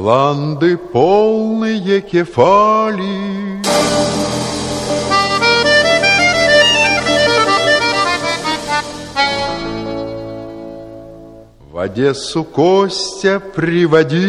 Ланды полные кефали, в Одессу Костя приводил.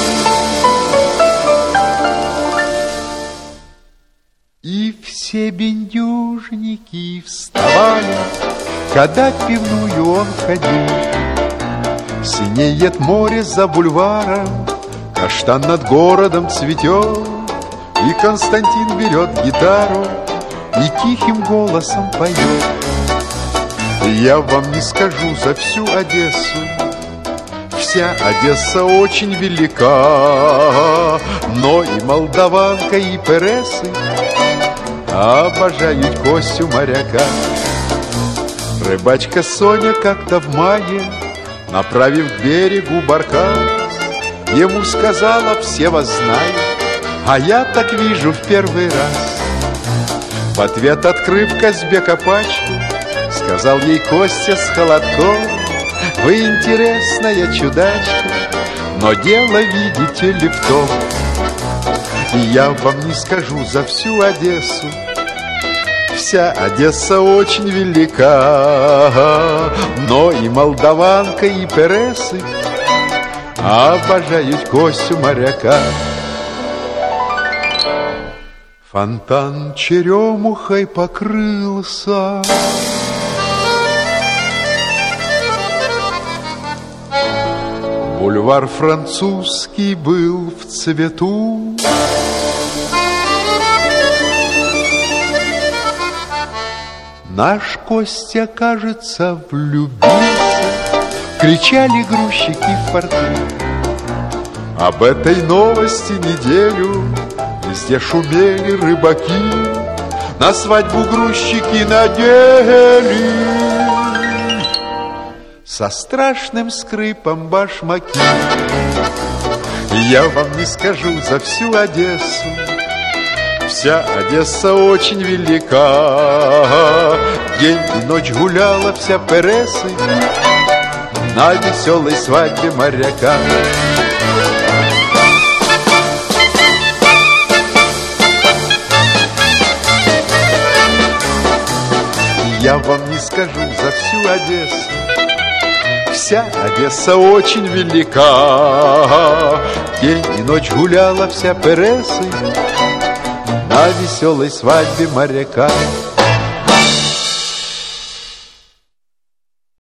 И все бендюжники вставали, когда в пивную он ходил. Синеет море за бульваром, каштан над городом цветет, и Константин берет гитару и тихим голосом поет. Я вам не скажу за всю Одессу, вся Одесса очень велика, но и молдаванка, и пересы обожают Костю моряка. Рыбачка Соня как-то в мае, направив к берегу баркас, ему сказала: все вас знают, а я так вижу в первый раз. В ответ, открыв Казбека пачку, сказал ей Костя с холодком: вы интересная чудачка, но дело, видите ли, в том, я вам не скажу за всю Одессу, вся Одесса очень велика, но и молдаванка, и пересы обожают Костю моряка. Фонтан черемухой покрылся, бульвар Французский был в цвету. Наш Костя, кажется, влюбился, кричали грузчики в порту. Об этой новости неделю везде шумели рыбаки, на свадьбу грузчики надели со страшным скрипом башмаки. Я вам не скажу за всю Одессу, вся Одесса очень велика, день и ночь гуляла вся пересы на веселой свадьбе моряка. Я вам не скажу за всю Одессу, вся Одесса очень велика, день и ночь гуляла вся пересы на веселой свадьбе моряка.